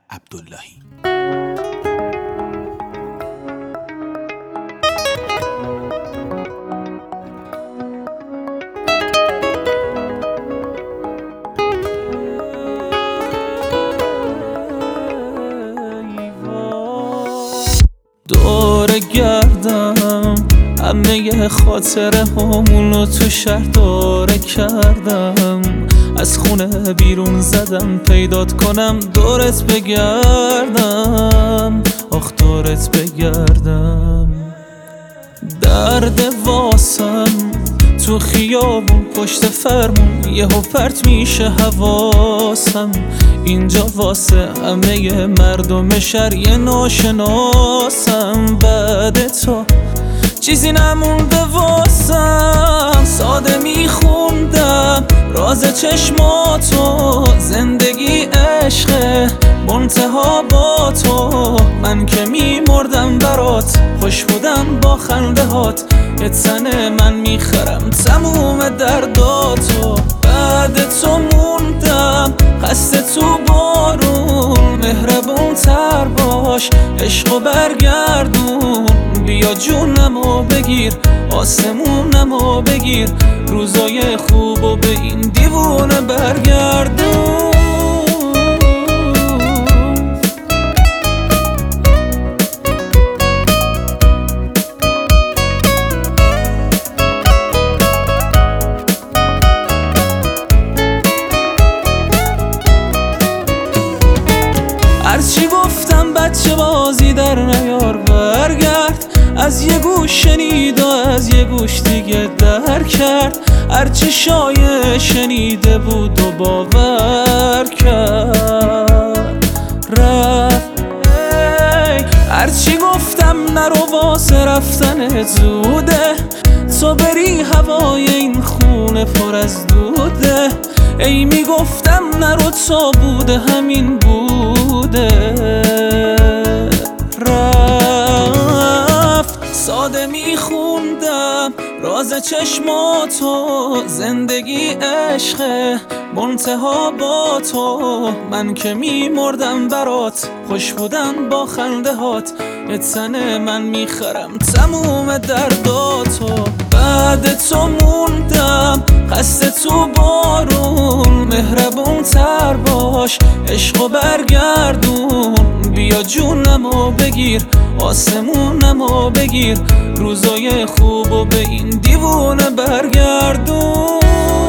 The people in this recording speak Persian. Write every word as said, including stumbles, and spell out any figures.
عبداللهی. دور گردم همه خاطره همونو تو شهر داره کردم، از خونه بیرون زدم پیدات کنم دورت بگردم، آخ دورت بگردم. درد واسم تو خیابون پشت فرمون یهو پرت میشه حواسم، اینجا واسه همه مردم شهر یه ناشناسم. بعد تو چیزی نمونده واسم، ساده میخوندم راز چشماتو، زندگی عشقه منتها با تو، من که میمردم برات خوش بودم با خنده هات، یه تن من میخرم تموم درداتو. بعد تو موندم خسته تو بارون، مهربون تر باش عشقو برگردون، بیا جونمو بگیر آسمونمو بگیر، روزای خوبو به این دیوونه برگردون. هرچی گفتم بچه بازی در نیار برگرد، از یه گوش شنید و از یه گوش دیگه در کرد، هرچی شایع شنیده بود و باور کرد رفت. هرچی گفتم نرو واسه رفتن زوده، تو بری هوای این خونه پر از دوده، ای میگفتم نرو تا بوده همین بوده رفت. ساده میخوندم راز چشماتو، زندگی عشقه منتها با تو، من که میمردم برات خوش بودم با خنده هات، یه تن من میخرم تموم درداتو. بعد تو موندم خسته تو بارون، مهربون تر باش عشقو برگردون، بیا جونمو بگیر آسمونمو بگیر، روزای خوبو به این دیوونه برگردون.